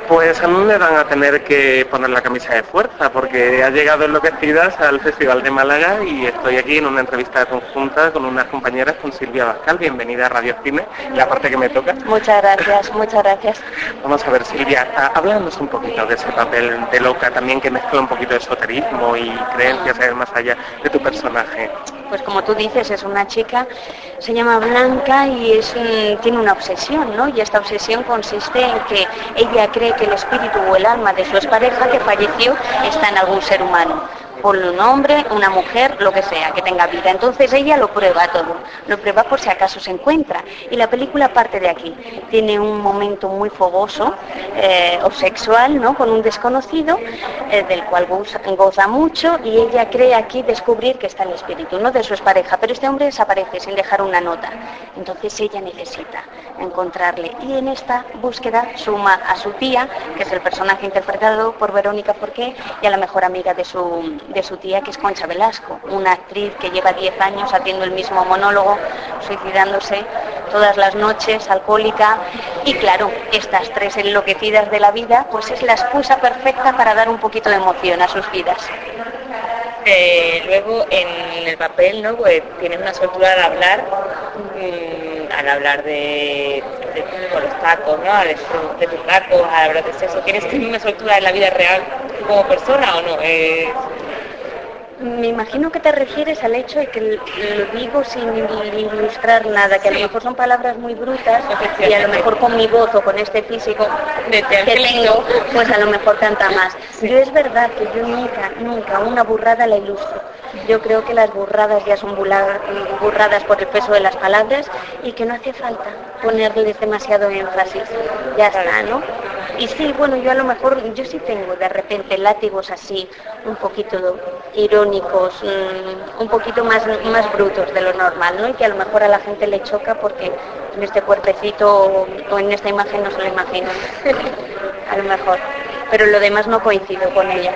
Pues a mí me van a tener que poner la camisa de fuerza porque ha llegado Enloquecidas al Festival de Málaga y estoy aquí en una entrevista conjunta con unas compañeras, con Silvia Bascal. Bienvenida a Radio Cine, la parte que me toca. Muchas gracias, muchas gracias. Vamos a ver, Silvia, háblanos un poquito de ese papel de loca también que mezcla un poquito de esoterismo y creencias más allá de tu personaje. Pues como tú dices, es una chica, se llama Blanca y tiene una obsesión, ¿no? Y esta obsesión consiste en que ella cree que el espíritu o el alma de su expareja que falleció está en algún ser humano. Ponle un hombre, una mujer, lo que sea, que tenga vida. Entonces ella lo prueba todo, lo prueba por si acaso se encuentra. Y la película parte de aquí. Tiene un momento muy fogoso o sexual, ¿no? Con un desconocido, del cual goza mucho, y ella cree aquí descubrir que está el espíritu, ¿no? De su expareja. Pero este hombre desaparece sin dejar una nota. Entonces ella necesita encontrarle. Y en esta búsqueda suma a su tía, que es el personaje interpretado por Verónica Forqué, y a la mejor amiga de su tía, que es Concha Velasco, una actriz que lleva 10 años haciendo el mismo monólogo, suicidándose todas las noches, alcohólica, y claro, estas tres enloquecidas de la vida, pues es la excusa perfecta para dar un poquito de emoción a sus vidas. Luego en el papel, ¿no? Pues tienes una soltura al hablar con los tacos, ¿no? De tus tacos, al hablar de sexo. ¿Tienes una soltura en la vida real como persona o no? Me imagino que te refieres al hecho de que lo digo sin ilustrar nada, que a lo mejor son palabras muy brutas y a lo mejor con mi voz o con este físico que tengo, pues a lo mejor canta más. Yo es verdad que yo nunca una burrada la ilustro. Yo creo que las burradas ya son burradas por el peso de las palabras y que no hace falta ponerles demasiado énfasis. Ya está, ¿no? Y sí, bueno, yo a lo mejor, yo sí tengo de repente látigos así, un poquito irónicos, un poquito más brutos de lo normal, ¿no? Y que a lo mejor a la gente le choca porque en este cuerpecito o en esta imagen no se lo imagino. A lo mejor. Pero lo demás no coincido con ella,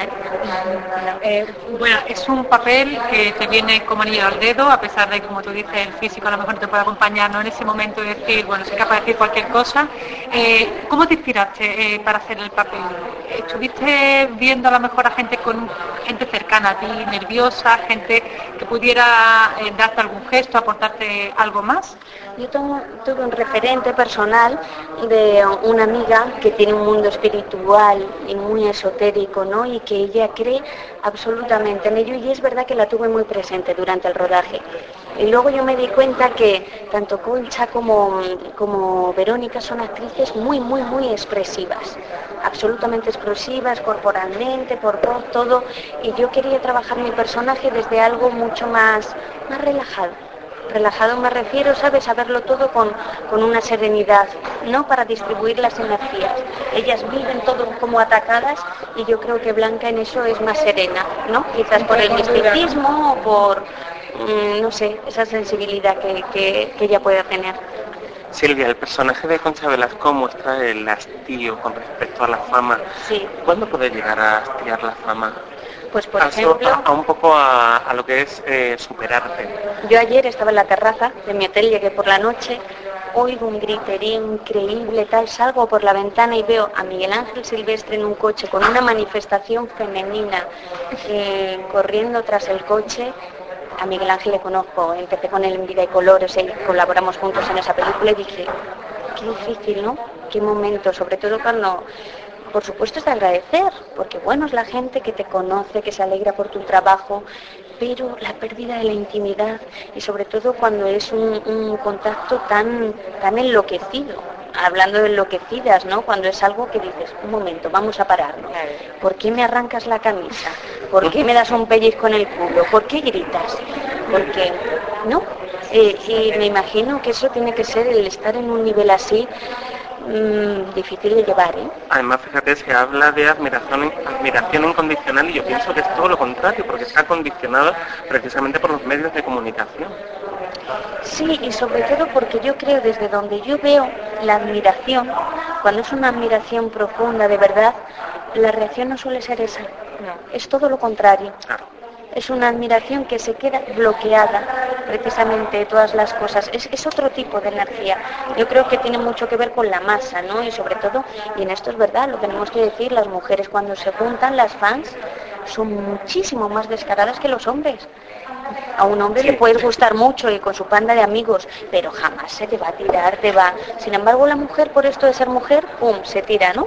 ¿eh? Bueno, es un papel que te viene como anillo al dedo, a pesar de que, como tú dices, el físico a lo mejor te puede acompañar, ¿no? En ese momento de decir, bueno, soy capaz de decir cualquier cosa. ¿Cómo te inspiraste para hacer el papel? ¿Estuviste viendo a lo mejor a gente cercana a ti, nerviosa, gente que pudiera darte algún gesto, aportarte algo más? Yo tuve un referente personal de una amiga que tiene un mundo espiritual y muy esotérico, ¿no? Y que ella cree absolutamente en ello, y es verdad que la tuve muy presente durante el rodaje. Y luego yo me di cuenta que tanto Concha como Verónica son actrices muy expresivas, absolutamente expresivas, corporalmente, por voz, todo, y yo quería trabajar mi personaje desde algo mucho más relajado. Relajado me refiero, ¿sabes? A verlo todo con una serenidad, no para distribuir las energías. Ellas viven todo como atacadas y yo creo que Blanca en eso es más serena, ¿no? Quizás por el misticismo o por, no sé, esa sensibilidad que ella puede tener. Silvia, el personaje de Concha Velasco muestra el hastío con respecto a la fama. Sí. ¿Cuándo puede llegar a hastiar la fama? Pues por ejemplo, un poco a lo que es superarte. Yo ayer estaba en la terraza de mi hotel, llegué por la noche, oigo un griterío increíble, salgo por la ventana y veo a Miguel Ángel Silvestre en un coche con una manifestación femenina corriendo tras el coche. A Miguel Ángel le conozco, empecé con él en Vida y Colores y colaboramos juntos en esa película y dije, qué difícil, ¿no? Qué momento, sobre todo cuando... Por supuesto es de agradecer, porque bueno, es la gente que te conoce, que se alegra por tu trabajo, pero la pérdida de la intimidad y sobre todo cuando es un contacto tan enloquecido, hablando de enloquecidas, ¿no? Cuando es algo que dices, un momento, vamos a pararnos. ¿Por qué me arrancas la camisa? ¿Por qué me das un pellizco en el culo? ¿Por qué gritas? Porque, ¿no? Y me imagino que eso tiene que ser el estar en un nivel así, difícil de llevar, ¿eh? Además, fíjate, se habla de admiración incondicional y yo pienso que es todo lo contrario, porque está condicionado precisamente por los medios de comunicación. Sí, y sobre todo porque yo creo, desde donde yo veo la admiración, cuando es una admiración profunda de verdad, la reacción no suele ser esa, no, es todo lo contrario. Claro. es una admiración que se queda bloqueada precisamente de todas las cosas. Es otro tipo de energía. Yo creo que tiene mucho que ver con la masa, ¿no? Y sobre todo, y en esto es verdad, lo tenemos que decir, las mujeres cuando se juntan, las fans, son muchísimo más descaradas que los hombres. A un hombre le puedes gustar mucho y con su panda de amigos, pero jamás se te va a tirar, te va. Sin embargo, la mujer, por esto de ser mujer, ¡pum!, se tira, ¿no?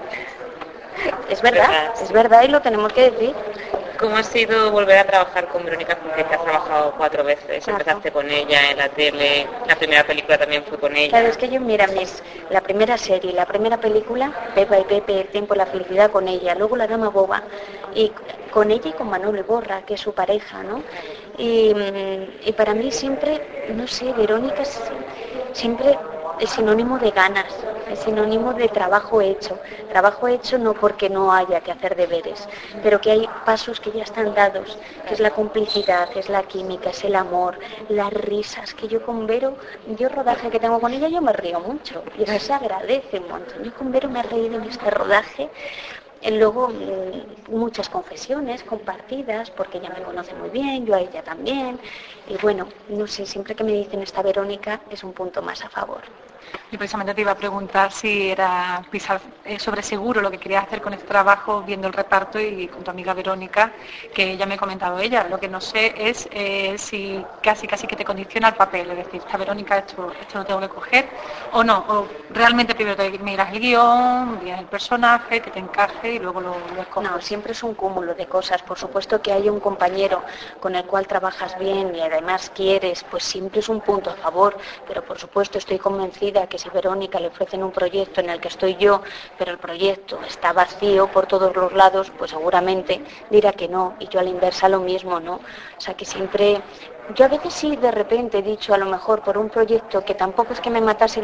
Es verdad y lo tenemos que decir. ¿Cómo ha sido volver a trabajar con Verónica Forqué, que has trabajado 4 veces? Claro. Empezaste con ella en la tele, la primera película también fue con ella. Claro, es que yo, mira, la primera serie, la primera película, Pepa y Pepe, El tiempo y la felicidad con ella, luego La dama boba, y con ella y con Manolo Iborra, que es su pareja, ¿no? Y para mí siempre, no sé, Verónica siempre es sinónimo de ganas, es sinónimo de trabajo hecho no porque no haya que hacer deberes, pero que hay pasos que ya están dados, que es la complicidad, es la química, es el amor, las risas, que yo con Vero, yo rodaje que tengo con ella, yo me río mucho, y eso se agradece un montón. Yo con Vero me he reído en este rodaje. Luego muchas confesiones compartidas, porque ella me conoce muy bien, yo a ella también, y bueno, no sé, siempre que me dicen esta Verónica es un punto más a favor. Y precisamente te iba a preguntar si era pisar sobre seguro lo que querías hacer con este trabajo, viendo el reparto y con tu amiga Verónica, que ya me ha comentado ella. Lo que no sé es si casi que te condiciona el papel, es decir, esta Verónica, esto lo tengo que coger, o no, o realmente primero te miras el guión, miras el personaje, que te encaje y luego lo escoges. No, siempre es un cúmulo de cosas. Por supuesto que hay un compañero con el cual trabajas bien y además quieres, pues siempre es un punto a favor, pero por supuesto estoy convencida que si Verónica le ofrecen un proyecto en el que estoy yo, pero el proyecto está vacío por todos los lados, pues seguramente dirá que no, y yo a la inversa lo mismo, ¿no? O sea que siempre, yo a veces sí de repente he dicho a lo mejor por un proyecto que tampoco es que me matase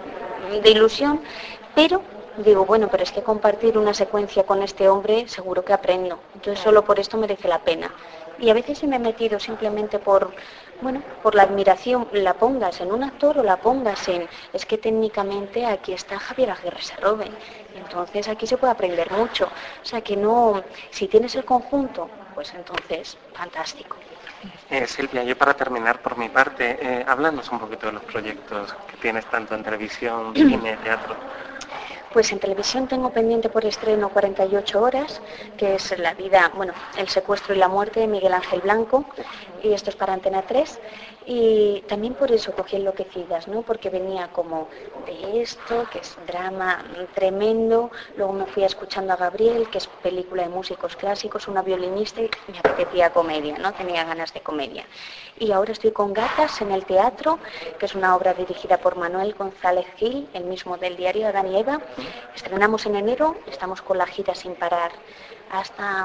de ilusión, pero digo, bueno, pero es que compartir una secuencia con este hombre seguro que aprendo, entonces solo por esto merece la pena. Y a veces se me he metido simplemente por la admiración, la pongas en un actor o la pongas en, es que técnicamente aquí está Javier Aguirre Serrobe, entonces aquí se puede aprender mucho, o sea que no, si tienes el conjunto, pues entonces, fantástico. Silvia, yo para terminar por mi parte, háblanos un poquito de los proyectos que tienes tanto en televisión, cine, teatro. Pues en televisión tengo pendiente por estreno 48 horas, que es la vida, el secuestro y la muerte de Miguel Ángel Blanco, y esto es para Antena 3. Y también por eso cogí Enloquecidas, ¿no? Porque venía como de esto, que es drama tremendo, luego me fui escuchando a Gabriel, que es película de músicos clásicos, una violinista, y me apetecía comedia, ¿no? Tenía ganas de comedia. Y ahora estoy con Gatas en el teatro, que es una obra dirigida por Manuel González Gil, el mismo del diario Adán y Eva. Estrenamos en enero, estamos con la gira sin parar hasta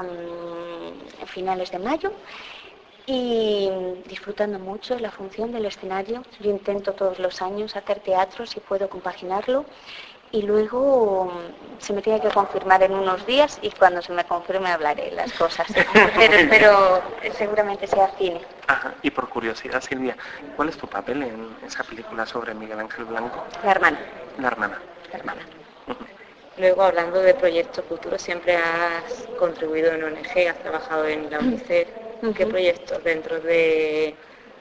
finales de mayo. Y disfrutando mucho de la función del escenario. Yo intento todos los años hacer teatro si puedo compaginarlo, y luego se me tiene que confirmar en unos días, y cuando se me confirme hablaré las cosas, pero seguramente sea cine. Ajá. Y por curiosidad, Silvia, ¿cuál es tu papel en esa película sobre Miguel Ángel Blanco? La hermana. La hermana. Luego, hablando de proyectos futuros, siempre has contribuido en ONG, has trabajado en la UNICEF. ¿Qué proyectos dentro de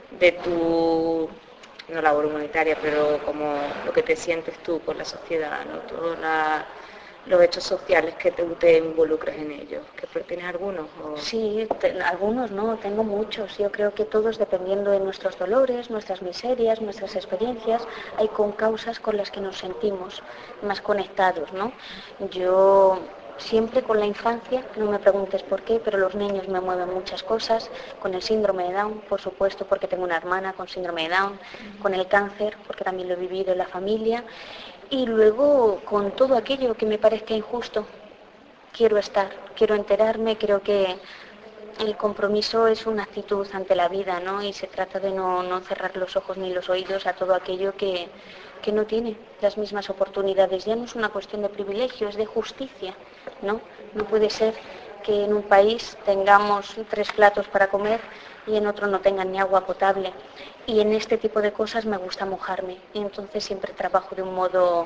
tu, no labor humanitaria, pero como lo que te sientes tú por la sociedad, ¿no? Todos los hechos sociales que te involucras en ellos? ¿Tienes algunos? ¿O? Sí, algunos no, tengo muchos. Yo creo que todos, dependiendo de nuestros dolores, nuestras miserias, nuestras experiencias, hay con causas con las que nos sentimos más conectados, ¿no? Yo siempre con la infancia, no me preguntes por qué, pero los niños me mueven muchas cosas, con el síndrome de Down, por supuesto, porque tengo una hermana con síndrome de Down, con el cáncer, porque también lo he vivido en la familia, y luego con todo aquello que me parezca injusto. Quiero enterarme, creo que el compromiso es una actitud ante la vida, ¿no? Y se trata de no cerrar los ojos ni los oídos a todo aquello que no tiene las mismas oportunidades. Ya no es una cuestión de privilegio, es de justicia, ¿no? No puede ser que en un país tengamos 3 platos para comer y en otro no tengan ni agua potable. Y en este tipo de cosas me gusta mojarme, y entonces siempre trabajo de un modo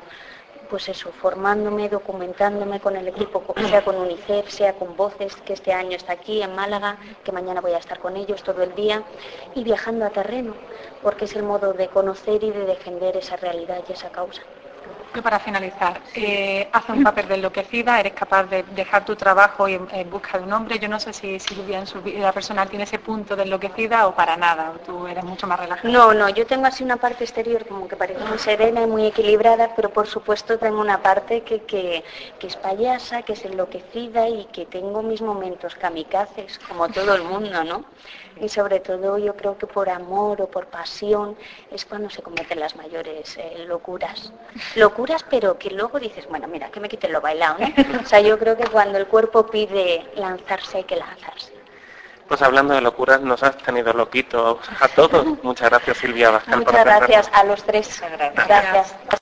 pues eso, formándome, documentándome con el equipo, sea con UNICEF, sea con Voces, que este año está aquí en Málaga, que mañana voy a estar con ellos todo el día, y viajando a terreno, porque es el modo de conocer y de defender esa realidad y esa causa. Yo para finalizar, haces un papel de enloquecida, eres capaz de dejar tu trabajo y en busca de un hombre. Yo no sé si Silvia en su vida personal tiene ese punto de enloquecida o para nada, o tú eres mucho más relajada. No, yo tengo así una parte exterior como que parece muy serena y muy equilibrada, pero por supuesto tengo una parte que es payasa, que es enloquecida y que tengo mis momentos kamikazes, como todo el mundo, ¿no? Y sobre todo yo creo que por amor o por pasión es cuando se cometen las mayores locuras. Locuras, pero que luego dices, bueno, mira, que me quiten lo bailado, ¿no? O sea, yo creo que cuando el cuerpo pide lanzarse, hay que lanzarse. Pues hablando de locuras, nos has tenido loquitos a todos. Muchas gracias, Silvia Bascal, por Muchas atendernos. gracias a los tres. Gracias.